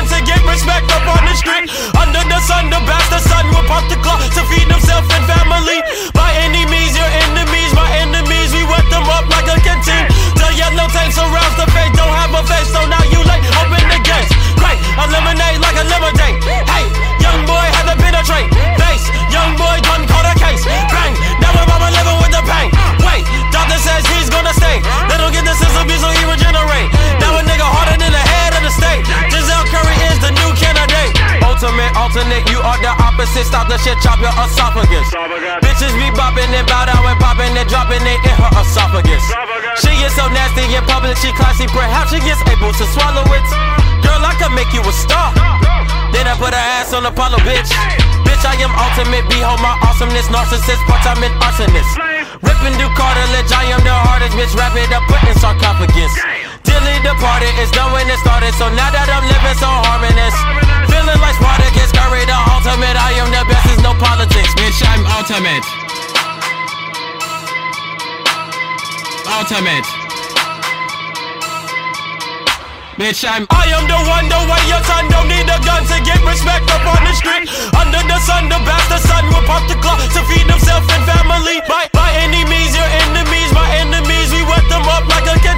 gun to get respect up on the street. Under the sun, the bastard son will pop the clock to feed himself and family. By any means, your enemies, my enemies, we wet them up like a canteen. The yellow tank surrounds the face, don't have a face, so now you late, open the gates. Great, eliminate like a lemonade. Hey, young boy had to penetrate. Face, young boy done caught a case. Bang, now my mama living with the pain. Wait, doctor says he's gonna stay. They don't get the sense of me, so he regenerate. Now a nigga harder than the head of the state. Giselle Curry is the new candidate. Ultimate, alternate, you are the opposite. Stop the shit, chop your esophagus. Bitches be bopping and bow down and popping and dropping it in her esophagus. She is so nasty in public, she classy, perhaps she gets able to swallow it. Girl, I could make you a star. Then I put her ass on Apollo, bitch. Bitch, I am ultimate, behold my awesomeness. Narcissist, part-time an arsonist. Ripping through cartilage, I am the hardest, bitch. Wrap it up, put in sarcophagus. Dilly departed, it's done when it started. So now that I'm living so harmonious, feeling like Spartacus, Curry the ultimate. I am the best, there's no politics. Bitch, I'm ultimate. Ultimate. Bitch, I am the one, the way your son don't need a gun to get respect up on the street. Under the sun, the bastard son will pop the clock to feed himself and family. By any means, your enemies, my enemies, we wet them up like a